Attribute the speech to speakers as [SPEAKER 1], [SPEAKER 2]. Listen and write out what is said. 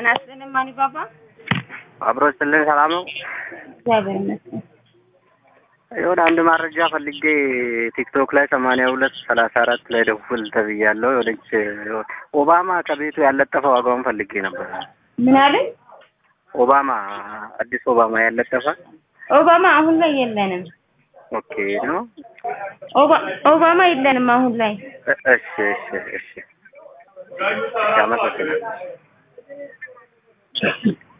[SPEAKER 1] እናስልንም ማን ባባ
[SPEAKER 2] አብሮ ስለኝ ሰላም ነው።
[SPEAKER 1] እግዚአብሔር ይመስገን።
[SPEAKER 2] የሆነ አንድ መረጃ ፈልጌ ቲክቶክ ላይ 8234 ላይ ደውል ተብያለሁ። ወደች ኦባማ ከቤቱ ያለጠፈው ዋጋውን ፈልጌ ነበር።
[SPEAKER 1] ምን አለ?
[SPEAKER 2] ኦባማ አዲስ ኦባማ ያለጠፈ
[SPEAKER 1] ኦባማ አሁን ላይ የለንም።
[SPEAKER 2] ኦኬ ነው።
[SPEAKER 1] ኦባማ የለንም አሁን ላይ።
[SPEAKER 2] እሺ ያመሰግናለሁ።